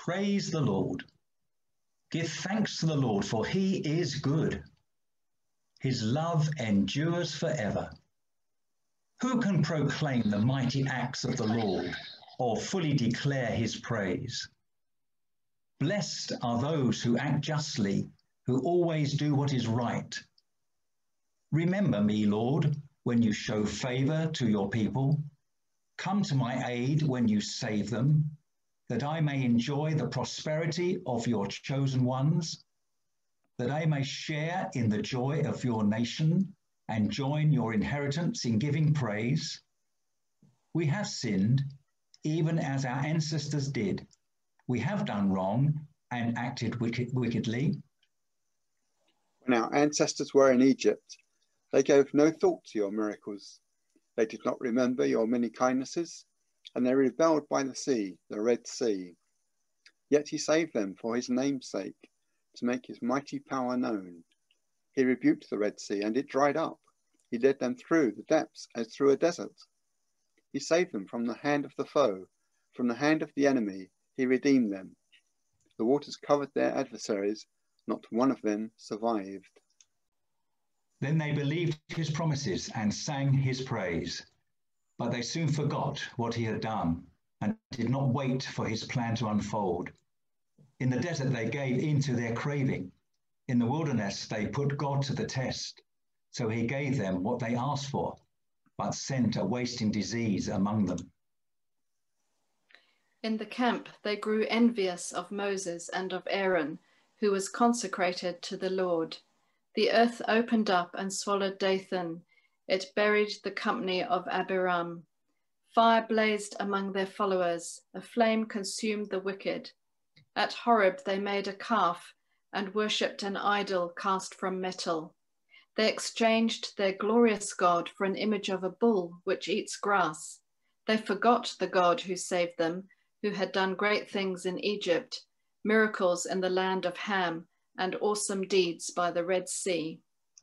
Praise the Lord. Give thanks to the Lord, for he is good. His love endures forever. Who can proclaim the mighty acts of the Lord, or fully declare his praise? Blessed are those who act justly, who always do what is right. Remember me, Lord, when you show favor to your people. Come to my aid when you save them, that I may enjoy the prosperity of your chosen ones, that I may share in the joy of your nation and join your inheritance in giving praise. We have sinned, even as our ancestors did. We have done wrong and acted wickedly. When our ancestors were in Egypt, they gave no thought to your miracles. They did not remember your many kindnesses, and they rebelled by the sea, the Red Sea. Yet he saved them for his name's sake, to make his mighty power known. He rebuked the Red Sea, and it dried up. He led them through the depths as through a desert. He saved them from the hand of the foe, from the hand of the enemy. He redeemed them. The waters covered their adversaries. Not one of them survived. Then they believed his promises and sang his praise. But they soon forgot what he had done and did not wait for his plan to unfold. In the desert, they gave in to their craving. In the wilderness, they put God to the test. So he gave them what they asked for, but sent a wasting disease among them. In the camp, they grew envious of Moses and of Aaron, who was consecrated to the Lord. The earth opened up and swallowed Dathan. It buried the company of Abiram. Fire blazed among their followers. A flame consumed the wicked. At Horeb, they made a calf and worshipped an idol cast from metal. They exchanged their glorious God for an image of a bull which eats grass. They forgot the God who saved them, who had done great things in Egypt, miracles in the land of Ham, and awesome deeds by the Red Sea.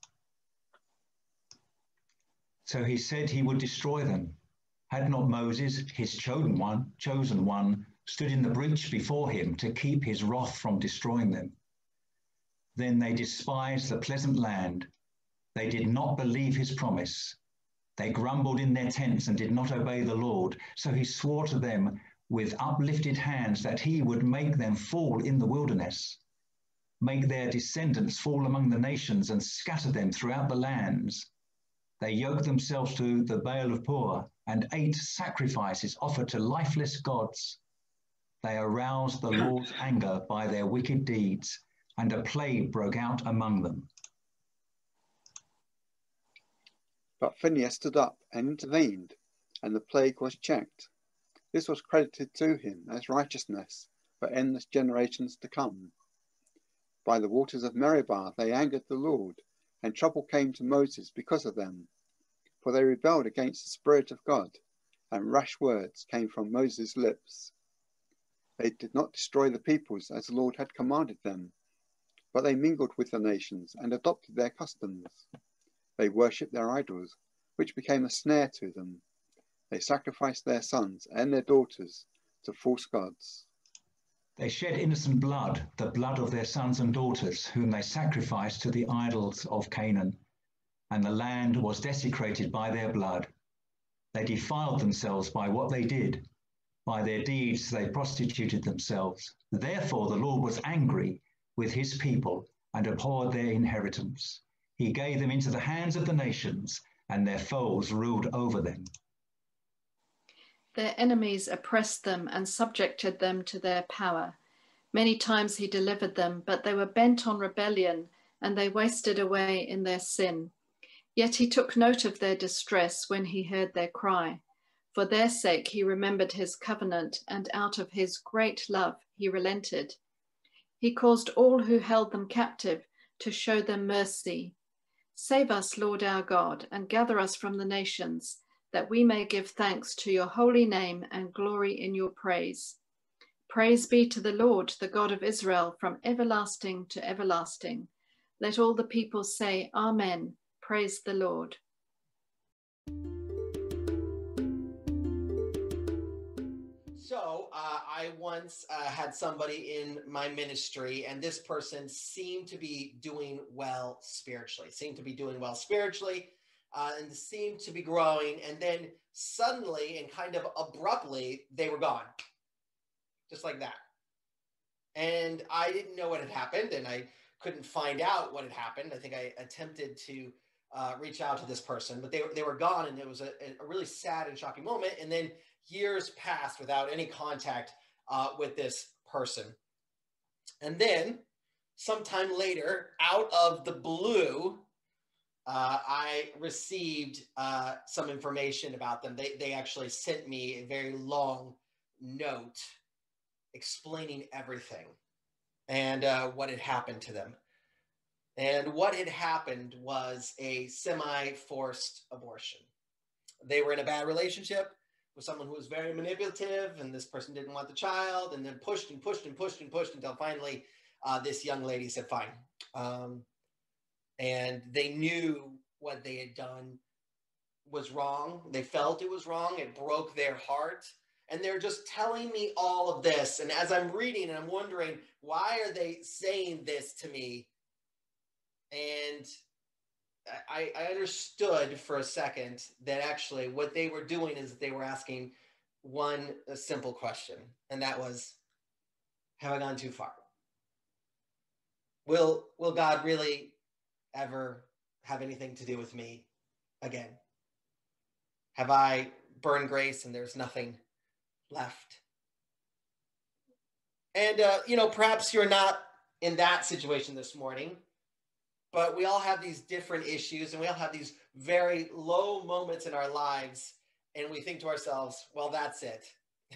So he said he would destroy them. Had not Moses, his chosen one, stood in the breach before him to keep his wrath from destroying them? Then they despised the pleasant land. They did not believe his promise. They grumbled in their tents and did not obey the Lord. So he swore to them with uplifted hands that he would make them fall in the wilderness, make their descendants fall among the nations and scatter them throughout the lands. They yoked themselves to the Baal of Peor and ate sacrifices offered to lifeless gods. They aroused the Lord's anger by their wicked deeds, and a plague broke out among them. But Phinehas stood up and intervened, and the plague was checked. This was credited to him as righteousness for endless generations to come. By the waters of Meribah they angered the Lord, and trouble came to Moses because of them. For they rebelled against the Spirit of God, and rash words came from Moses' lips. They did not destroy the peoples as the Lord had commanded them, but they mingled with the nations and adopted their customs. They worshipped their idols, which became a snare to them. They sacrificed their sons and their daughters to false gods. They shed innocent blood, the blood of their sons and daughters, whom they sacrificed to the idols of Canaan, and the land was desecrated by their blood. They defiled themselves by what they did. By their deeds they prostituted themselves. Therefore the Lord was angry with his people and abhorred their inheritance. He gave them into the hands of the nations, and their foes ruled over them. Their enemies oppressed them and subjected them to their power. Many times he delivered them, but they were bent on rebellion, and they wasted away in their sin. Yet he took note of their distress when he heard their cry. For their sake he remembered his covenant, and out of his great love he relented. He caused all who held them captive to show them mercy. Save us, Lord our God, and gather us from the nations, that we may give thanks to your holy name and glory in your praise. Praise be to the Lord, the God of Israel, from everlasting to everlasting. Let all the people say, Amen. Praise the Lord. So I I once had somebody in my ministry, and this person seemed to be doing well spiritually, and seemed to be growing. And then suddenly and kind of abruptly, they were gone, just like that. And I didn't know what had happened, and I couldn't find out what had happened. I think I attempted to reach out to this person, but they were gone, and it was a really sad and shocking moment. And then years passed without any contact with this person. And then sometime later, out of the blue, I received some information about them. They actually sent me a very long note explaining everything and what had happened to them. And what had happened was a semi-forced abortion. They were in a bad relationship with someone who was very manipulative, and this person didn't want the child, and then pushed and pushed and pushed and pushed until finally this young lady said, fine. And they knew what they had done was wrong. They felt it was wrong. It broke their heart. And they're just telling me all of this. And as I'm reading, and I'm wondering, why are they saying this to me? And I understood for a second that actually what they were doing is they were asking a simple question. And that was, have I gone too far? Will God really ever have anything to do with me again? Have I burned grace and there's nothing left? And, perhaps you're not in that situation this morning, but we all have these different issues, and we all have these very low moments in our lives, and we think to ourselves, well, that's it.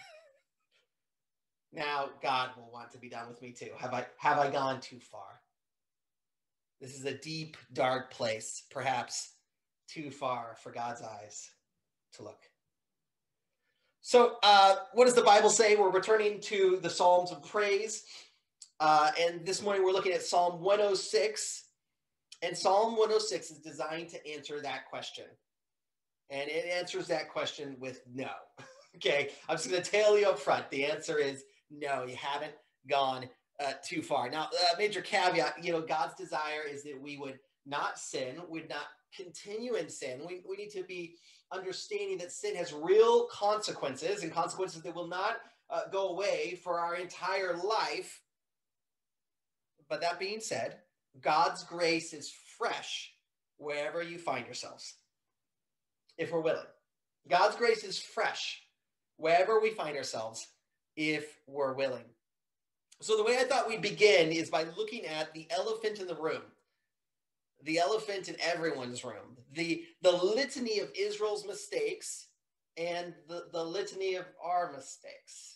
Now God will want to be done with me too. Have I gone too far? This is a deep, dark place, perhaps too far for God's eyes to look. So what does the Bible say? We're returning to the Psalms of praise. And this morning we're looking at Psalm 106. And Psalm 106 is designed to answer that question. And it answers that question with no. Okay, I'm just going to tell you up front. The answer is no, you haven't gone too far. Now, major caveat, God's desire is that we would not sin, would not continue in sin. We need to be understanding that sin has real consequences, and consequences that will not go away for our entire life. But that being said, God's grace is fresh wherever you find yourselves, if we're willing. God's grace is fresh wherever we find ourselves, if we're willing. So the way I thought we'd begin is by looking at the elephant in the room, the elephant in everyone's room, the litany of Israel's mistakes and the litany of our mistakes.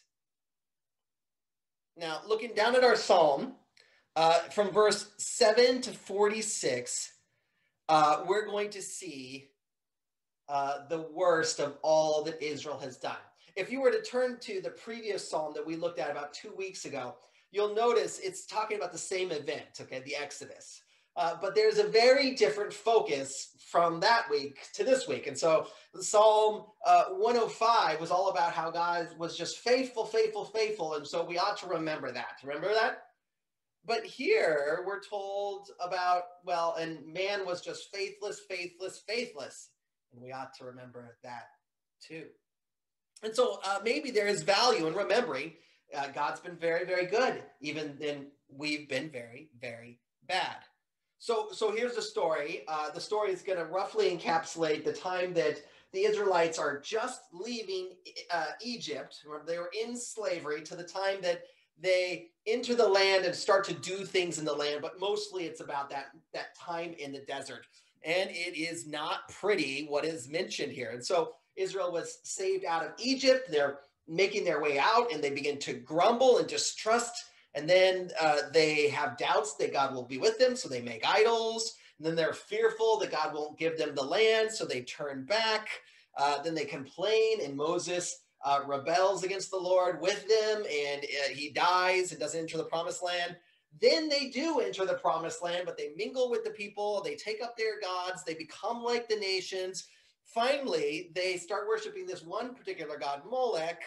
Now, looking down at our psalm, from verse 7 to 46, we're going to see the worst of all that Israel has done. If you were to turn to the previous psalm that we looked at about 2 weeks ago, you'll notice it's talking about the same event, okay, the Exodus. But there's a very different focus from that week to this week. And so Psalm 105 was all about how God was just faithful, faithful, faithful. And so we ought to remember that. Remember that? But here we're told about, and man was just faithless, faithless, faithless. And we ought to remember that too. And so maybe there is value in remembering God's been very, very good, even then we've been very, very bad. So here's the story. The story is going to roughly encapsulate the time that the Israelites are just leaving Egypt. Remember, they were in slavery, to the time that they enter the land and start to do things in the land, but mostly it's about that time in the desert. And it is not pretty what is mentioned here. And so Israel was saved out of Egypt. They're making their way out, and they begin to grumble and distrust. And then they have doubts that God will be with them, so they make idols. And then they're fearful that God won't give them the land, so they turn back. Then they complain, and Moses rebels against the Lord with them, and he dies and doesn't enter the promised land. Then they do enter the promised land, but they mingle with the people. They take up their gods. They become like the nations. Finally, they start worshiping this one particular god, Molech,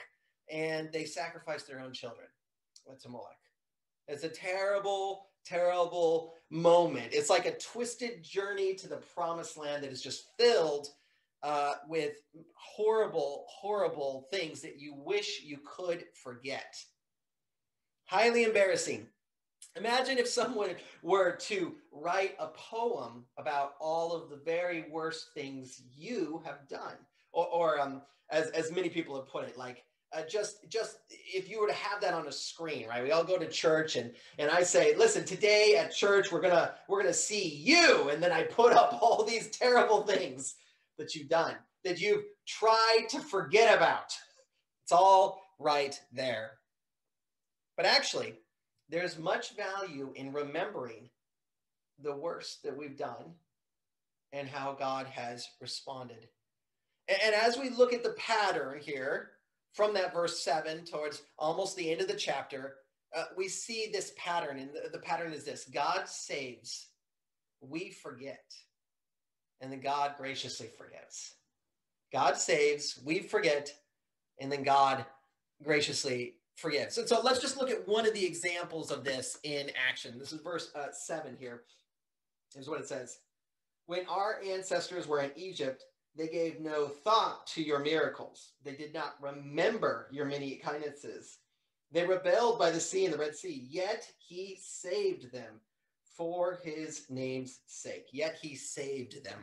and they sacrificed their own children to Molech. It's a terrible, terrible moment. It's like a twisted journey to the promised land that is just filled with horrible, horrible things that you wish you could forget. Highly embarrassing. Imagine if someone were to write a poem about all of the very worst things you have done. Or as many people have put it, like just if you were to have that on a screen, right? We all go to church and I say, listen, today at church, we're gonna see you. And then I put up all these terrible things that you've done, that you've tried to forget about. It's all right there. But actually, there's much value in remembering the worst that we've done and how God has responded. And as we look at the pattern here from that verse 7 towards almost the end of the chapter, we see this pattern. And the pattern is this: God saves, we forget, and then God graciously forgets. God saves, we forget, and then God graciously forgets. And so let's just look at one of the examples of this in action. This is verse 7 here. Here's what it says. When our ancestors were in Egypt, they gave no thought to your miracles. They did not remember your many kindnesses. They rebelled by the sea and the Red Sea, yet he saved them for his name's sake. Yet he saved them.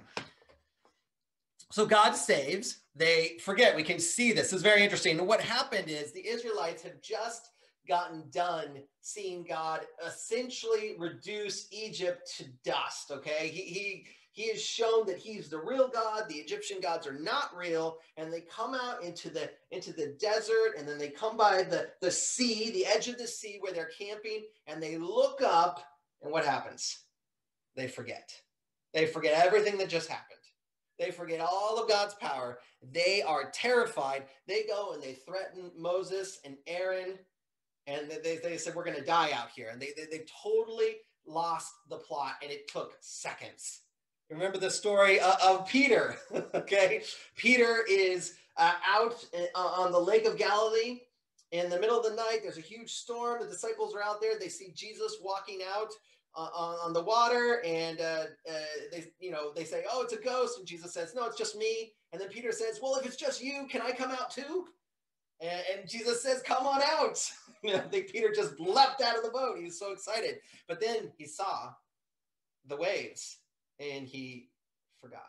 So God saves, they forget. We can see this. This is very interesting. And what happened is the Israelites have just gotten done seeing God essentially reduce Egypt to dust, okay? He has shown that he's the real God. The Egyptian gods are not real. And they come out into the desert, and then they come by the sea, the edge of the sea where they're camping, and they look up, and what happens? They forget. They forget everything that just happened. They forget all of God's power. They are terrified. They go and they threaten Moses and Aaron, and they said, we're going to die out here. And they totally lost the plot, and it took seconds. Remember the story of Peter, okay? Peter is out on the Lake of Galilee. In the middle of the night, there's a huge storm. The disciples are out there. They see Jesus walking out on the water, and they say, oh, it's a ghost. And Jesus says, no, it's just me. And then Peter says, well, if it's just you, can I come out too? And Jesus says, come on out. I think Peter just leapt out of the boat. He was so excited. But then he saw the waves, and he forgot.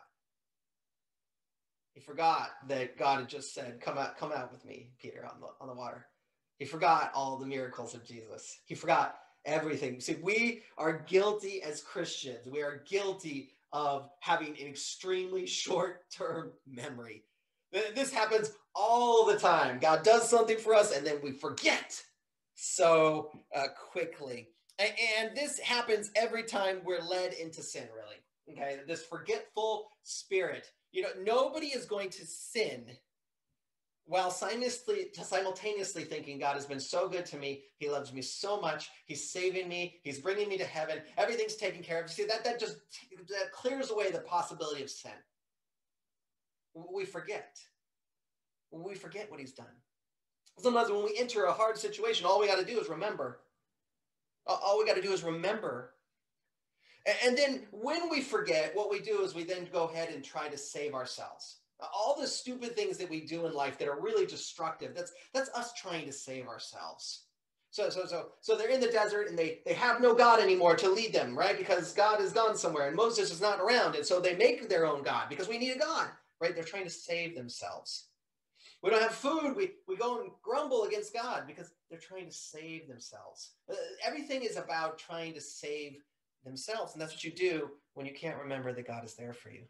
He forgot that God had just said, come out with me, Peter, on the water. He forgot all the miracles of Jesus. He forgot everything. See, we are guilty as Christians. We are guilty of having an extremely short-term memory. This happens all the time. God does something for us, and then we forget so quickly. And this happens every time we're led into sin, really. Okay, this forgetful spirit. Nobody is going to sin while simultaneously thinking, God has been so good to me. He loves me so much. He's saving me. He's bringing me to heaven. Everything's taken care of. See, that clears away the possibility of sin. We forget. We forget what he's done. Sometimes when we enter a hard situation, all we got to do is remember. All we got to do is remember. And then when we forget, what we do is we then go ahead and try to save ourselves. All the stupid things that we do in life that are really destructive, that's us trying to save ourselves. So they're in the desert, and they have no God anymore to lead them, right? Because God is gone somewhere and Moses is not around. And so they make their own God because we need a God, right? They're trying to save themselves. We don't have food. We go and grumble against God because they're trying to save themselves. Everything is about trying to save themselves. And that's what you do when you can't remember that God is there for you.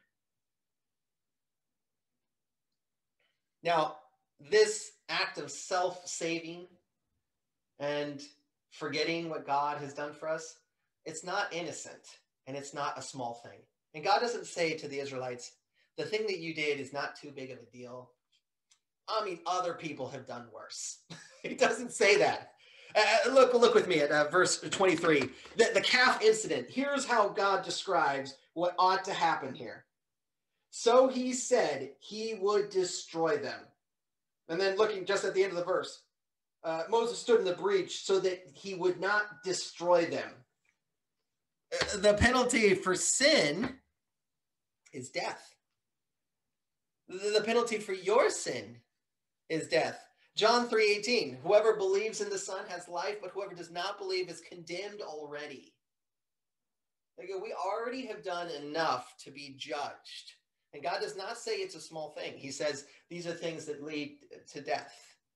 Now, this act of self-saving and forgetting what God has done for us, it's not innocent, and it's not a small thing. And God doesn't say to the Israelites, the thing that you did is not too big of a deal. I mean, other people have done worse. He doesn't say that. Look with me at verse 23. The calf incident. Here's how God describes what ought to happen here. So he said he would destroy them. And then looking just at the end of the verse, Moses stood in the breach so that he would not destroy them. The penalty for sin is death. The penalty for your sin is death. John 3:18, whoever believes in the Son has life, but whoever does not believe is condemned already. We already have done enough to be judged. And God does not say it's a small thing. He says these are things that lead to death.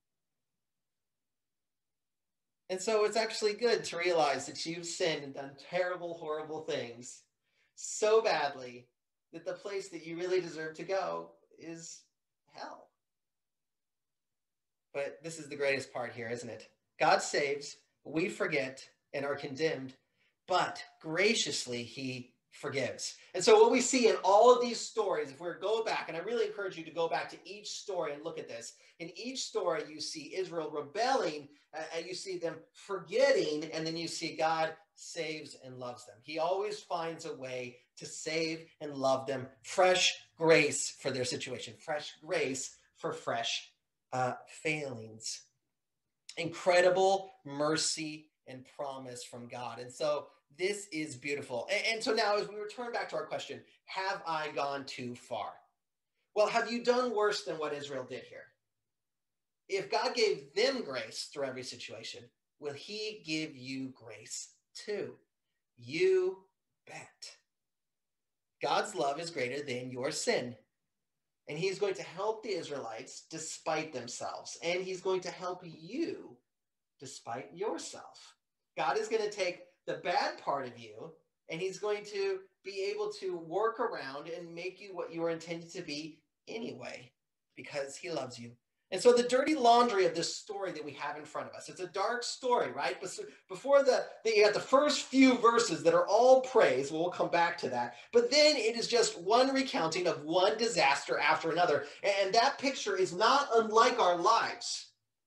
And so it's actually good to realize that you've sinned and done terrible, horrible things so badly that the place that you really deserve to go is hell. But this is the greatest part here, isn't it? God saves, we forget, and are condemned, but graciously he forgives. And so what we see in all of these stories, if we go back, and I really encourage you to go back to each story and look at this. In each story, you see Israel rebelling, and you see them forgetting, and then you see God saves and loves them. He always finds a way to save and love them. Fresh grace for their situation. Fresh grace for fresh failings. Incredible mercy and promise from God. And so this is beautiful. And so now as we return back to our question, have I gone too far? Well, have you done worse than what Israel did here? If God gave them grace through every situation, will he give you grace too? You bet. God's love is greater than your sin. And he's going to help the Israelites despite themselves. And he's going to help you despite yourself. God is going to take the bad part of you, and he's going to be able to work around and make you what you were intended to be anyway, because he loves you. And so the dirty laundry of this story that we have in front of us, it's a dark story, right? But before you have the first few verses that are all praise, we'll come back to that. But then it is just one recounting of one disaster after another. And that picture is not unlike our lives.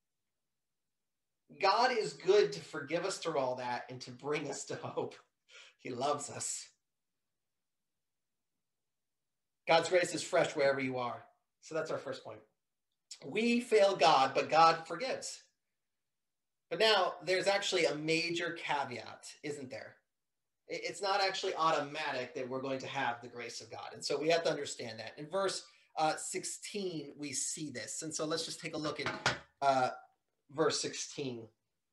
God is good to forgive us through all that and to bring us to hope. He loves us. God's grace is fresh wherever you are. So that's our first point. We fail God, but God forgives. But now there's actually a major caveat, isn't there? It's not actually automatic that we're going to have the grace of God. And so we have to understand that. In verse 16, we see this. And so let's just take a look at verse 16.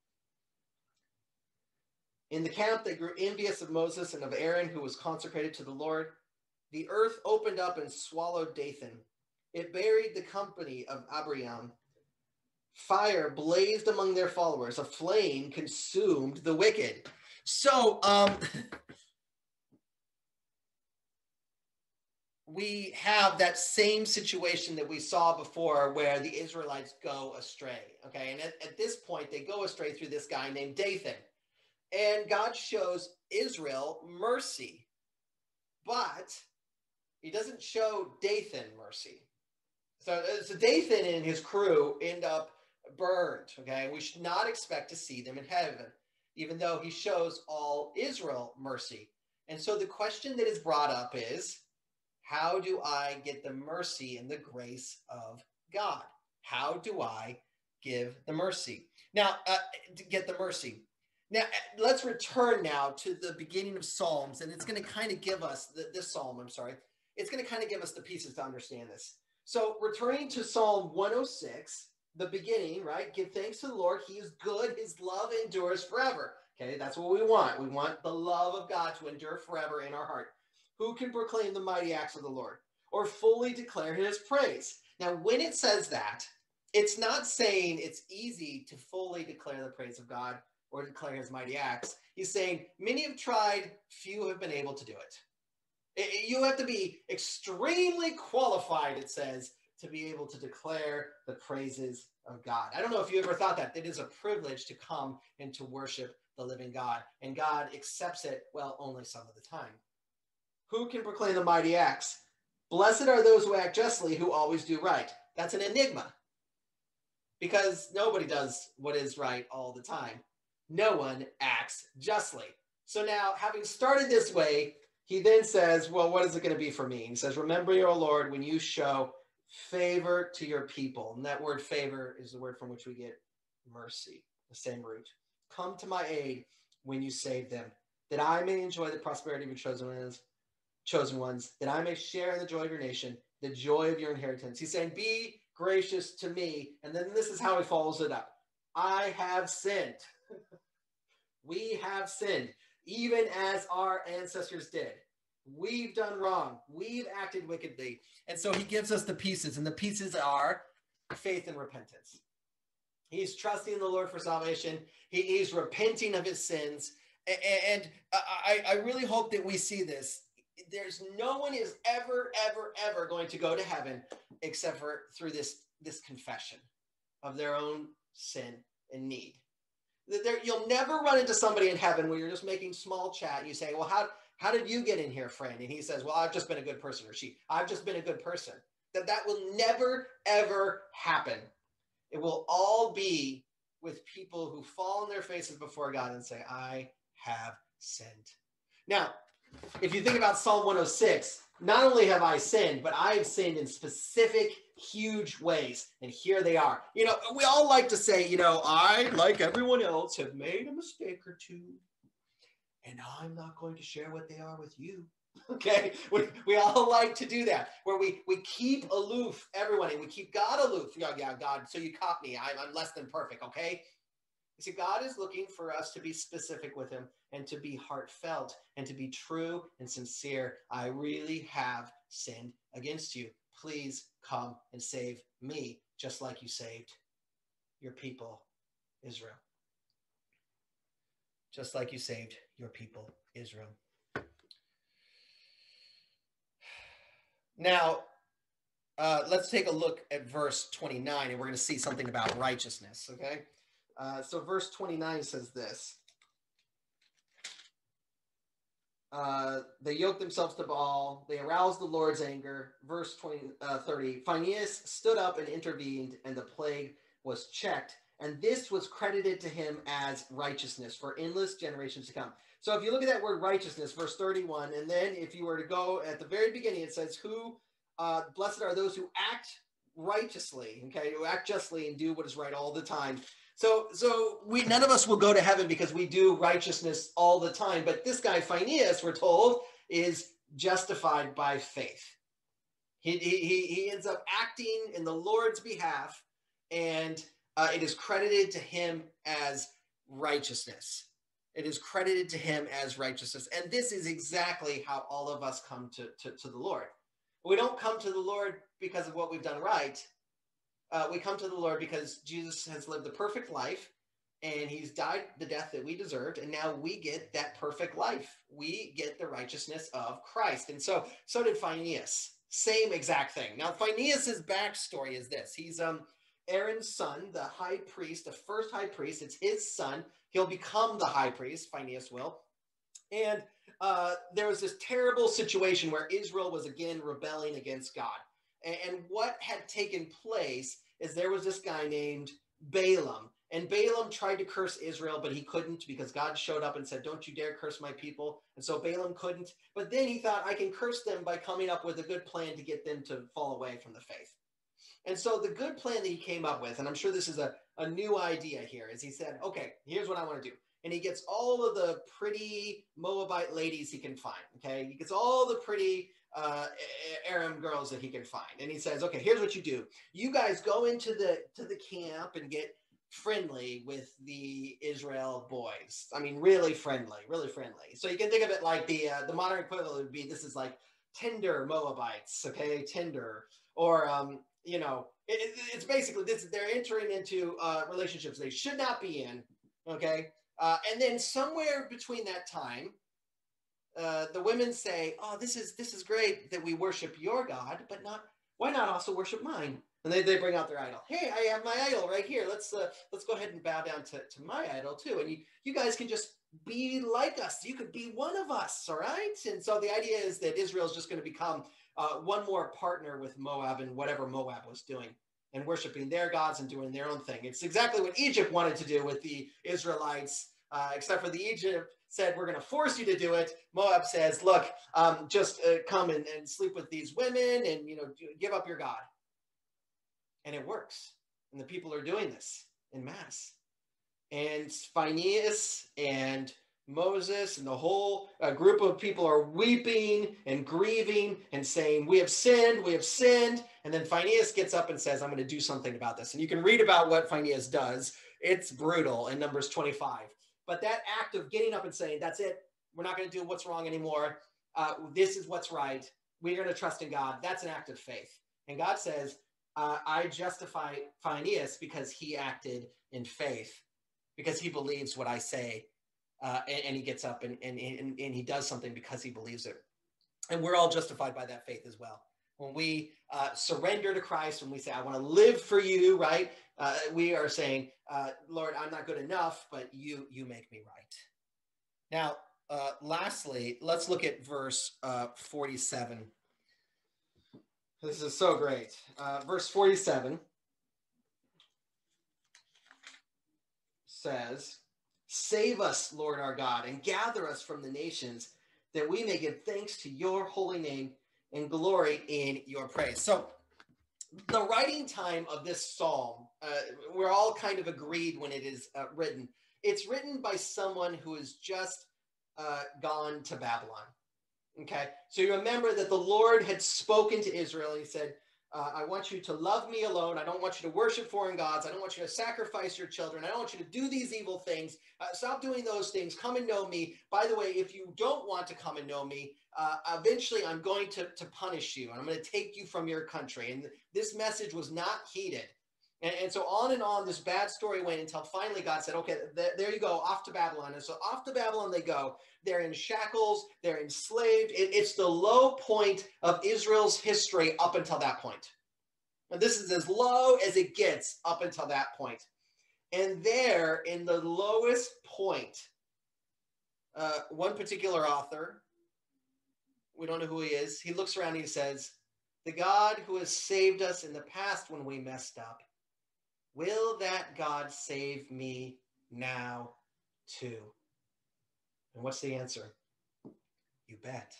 In the camp, they grew envious of Moses and of Aaron, who was consecrated to the Lord. The earth opened up and swallowed Dathan. It buried the company of Abiram. Fire blazed among their followers. A flame consumed the wicked. So, we have that same situation that we saw before where the Israelites go astray. Okay, and at this point, they go astray through this guy named Dathan. And God shows Israel mercy. But he doesn't show Dathan mercy. So Dathan and his crew end up burned, okay? We should not expect to see them in heaven, even though he shows all Israel mercy. And so the question that is brought up is, how do I get the mercy and the grace of God? How do I give the mercy? Now, get the mercy. Now, let's return now to the beginning of Psalms, and it's going to kind of give us, this psalm, it's going to kind of give us the pieces to understand this. So returning to Psalm 106, the beginning, right? Give thanks to the Lord. He is good. His love endures forever. Okay, that's what we want. We want the love of God to endure forever in our heart. Who can proclaim the mighty acts of the Lord or fully declare his praise? Now, when it says that, it's not saying it's easy to fully declare the praise of God or declare his mighty acts. He's saying many have tried, few have been able to do it. You have to be extremely qualified, it says, to be able to declare the praises of God. I don't know if you ever thought that. It is a privilege to come and to worship the living God. And God accepts it, well, only some of the time. Who can proclaim the mighty acts? Blessed are those who act justly, who always do right. That's an enigma. Because nobody does what is right all the time. No one acts justly. So now, having started this way, he then says, well, what is it going to be for me? He says, remember, O Lord, when you show favor to your people. And that word favor is the word from which we get mercy, the same root. Come to my aid when you save them, that I may enjoy the prosperity of your chosen ones, that I may share in the joy of your nation, the joy of your inheritance. He's saying, be gracious to me. And then this is how he follows it up. I have sinned. We have sinned, even as our ancestors did. We've done wrong. We've acted wickedly. And so he gives us the pieces, and the pieces are faith and repentance. He's trusting in the Lord for salvation. He's repenting of his sins. And I really hope that we see this. There's no one is ever going to go to heaven except for through this confession of their own sin and need. You'll never run into somebody in heaven where you're just making small chat and you say, well, how did you get in here, friend? And he says, well, I've just been a good person, or I've just been a good person. That will never, ever happen. It will all be with people who fall on their faces before God and say, I have sinned. Now, if you think about Psalm 106, not only have I sinned, but I have sinned in specific, huge ways. And here they are. You know, we all like to say, you know, I, like everyone else, have made a mistake or two. And I'm not going to share what they are with you. Okay? We all like to do that, where we keep aloof everyone, and we keep God aloof. Yeah, God, so you caught me. I'm less than perfect, okay? You see, God is looking for us to be specific with him and to be heartfelt and to be true and sincere. I really have sinned against you. Please come and save me, just like you saved your people, Israel. Just like you saved your people, Israel. Now, let's take a look at verse 29, and we're going to see something about righteousness, okay? So verse 29 says this. They yoked themselves to Baal. They aroused the Lord's anger. Verse 30. Phinehas stood up and intervened, and the plague was checked. And this was credited to him as righteousness for endless generations to come. So if you look at that word righteousness, verse 31, and then if you were to go at the very beginning, it says, blessed are those who act righteously, okay, who act justly and do what is right all the time. So none of us will go to heaven because we do righteousness all the time. But this guy, Phinehas, we're told, is justified by faith. He ends up acting in the Lord's behalf, and it is credited to him as righteousness. It is credited to him as righteousness. And this is exactly how all of us come to the Lord. We don't come to the Lord because of what we've done right. We come to the Lord because Jesus has lived the perfect life, and he's died the death that we deserved, and now we get that perfect life. We get the righteousness of Christ. And so did Phinehas. Same exact thing. Now, Phinehas' backstory is this. He's Aaron's son, the high priest, the first high priest. It's his son. He'll become the high priest, Phinehas will. And there was this terrible situation where Israel was again rebelling against God. And what had taken place is there was this guy named Balaam. And Balaam tried to curse Israel, but he couldn't because God showed up and said, don't you dare curse my people. And so Balaam couldn't. But then he thought, I can curse them by coming up with a good plan to get them to fall away from the faith. And so the good plan that he came up with, and I'm sure this is a new idea here, is he said, okay, here's what I want to do. And he gets all of the pretty Moabite ladies he can find, okay? He gets all the pretty Aram girls that he can find. And he says, okay, here's what you do. You guys go into the camp and get friendly with the Israel boys. I mean, really friendly, really friendly. So you can think of it like the modern equivalent would be, this is like Tinder Moabites, okay? Tinder. Or, it's basically this, they're entering into relationships they should not be in, okay? And then somewhere between that time, the women say, oh, this is great that we worship your God, but why not also worship mine? And they bring out their idol. Hey, I have my idol right here. Let's go ahead and bow down to my idol too. And you guys can just be like us. You could be one of us, all right? And so the idea is that Israel's just going to become one more partner with Moab and whatever Moab was doing, and worshiping their gods and doing their own thing. It's exactly what Egypt wanted to do with the Israelites, except for the Egypt said, we're going to force you to do it. Moab says, look, just come and sleep with these women and, give up your God. And it works. And the people are doing this in mass. And Phineas and Moses and the whole group of people are weeping and grieving and saying, we have sinned, we have sinned. And then Phineas gets up and says, I'm going to do something about this. And you can read about what Phineas does. It's brutal in Numbers 25. But that act of getting up and saying, that's it, we're not going to do what's wrong anymore. This is what's right. We're going to trust in God. That's an act of faith. And God says, I justify Phineas because he acted in faith, because he believes what I say. And he gets up and he does something because he believes it. And we're all justified by that faith as well. When we surrender to Christ, when we say, I want to live for you, right? We are saying, Lord, I'm not good enough, but you make me right. Now, lastly, let's look at verse 47. This is so great. Verse 47 says, save us, Lord our God, and gather us from the nations, that we may give thanks to your holy name and glory in your praise. So the writing time of this psalm, we're all kind of agreed when it is written. It's written by someone who has just gone to Babylon. Okay, so you remember that the Lord had spoken to Israel. He said, I want you to love me alone. I don't want you to worship foreign gods. I don't want you to sacrifice your children. I don't want you to do these evil things. Stop doing those things. Come and know me. By the way, if you don't want to come and know me, eventually I'm going to punish you. And I'm going to take you from your country. And this message was not heeded. And so on and on, this bad story went until finally God said, okay, there you go, off to Babylon. And so off to Babylon they go. They're in shackles. They're enslaved. It's the low point of Israel's history up until that point. And this is as low as it gets up until that point. And there, in the lowest point, one particular author, we don't know who he is, he looks around and he says, the God who has saved us in the past when we messed up, will that God save me now too? And what's the answer? You bet.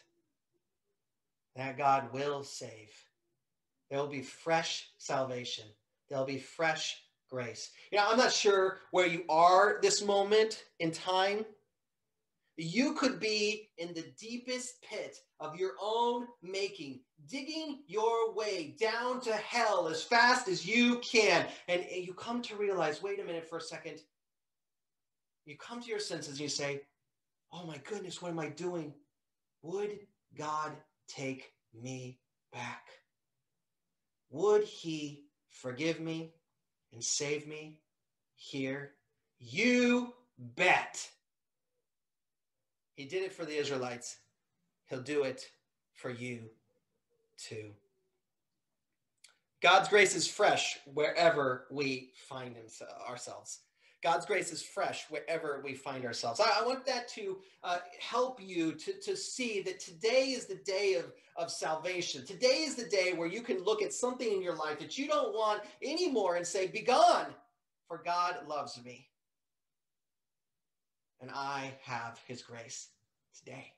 That God will save. There will be fresh salvation. There'll be fresh grace. I'm not sure where you are this moment in time. You could be in the deepest pit of your own making, digging your way down to hell as fast as you can. And you come to realize, wait a minute for a second. You come to your senses and you say, oh my goodness, what am I doing? Would God take me back? Would he forgive me and save me here? You bet. He did it for the Israelites. He'll do it for you too. God's grace is fresh wherever we find ourselves. God's grace is fresh wherever we find ourselves. I want that to help you to see that today is the day of salvation. Today is the day where you can look at something in your life that you don't want anymore and say, be gone, for God loves me. And I have his grace today.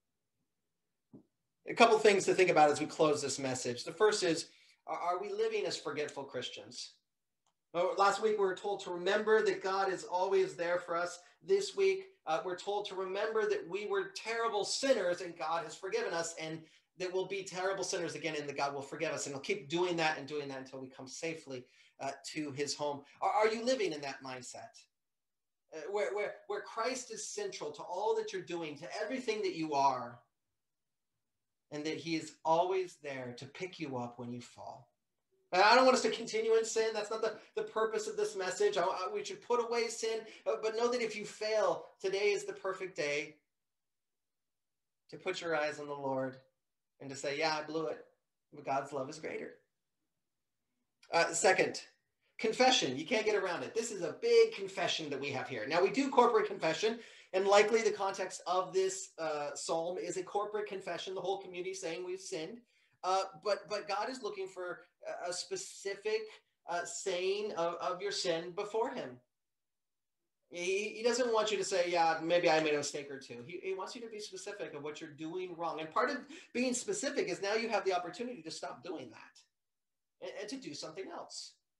A couple things to think about as we close this message. The first is, are we living as forgetful Christians? Last week we were told to remember that God is always there for us. This week we're told to remember that we were terrible sinners and God has forgiven us, and that we'll be terrible sinners again and that God will forgive us. And he'll keep doing that until we come safely to his home. Are you living in that mindset? Where Christ is central to all that you're doing, to everything that you are, and that he is always there to pick you up when you fall. And I don't want us to continue in sin. That's not the purpose of this message. We should put away sin, but know that if you fail, today is the perfect day to put your eyes on the Lord and to say, yeah, I blew it, but God's love is greater. Second, confession. You can't get around it. This is a big confession that we have here. Now, we do corporate confession, and likely the context of this psalm is a corporate confession, the whole community saying we've sinned. But God is looking for a specific saying of your sin before him. He doesn't want you to say, yeah, maybe I made a mistake or two. He wants you to be specific of what you're doing wrong. And part of being specific is now you have the opportunity to stop doing that and to do something else.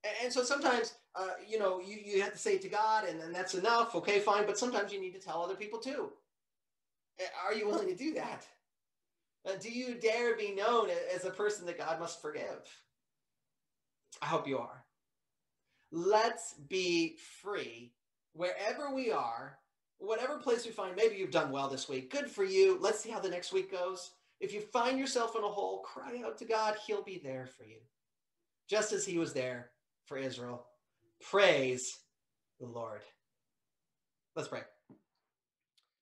And so sometimes, you have to say it to God, and that's enough. Okay, fine. But sometimes you need to tell other people too. Are you willing to do that? Do you dare be known as a person that God must forgive? I hope you are. Let's be free wherever we are, whatever place we find. Maybe you've done well this week. Good for you. Let's see how the next week goes. If you find yourself in a hole, cry out to God. He'll be there for you, just as he was there for Israel. Praise the Lord. Let's pray.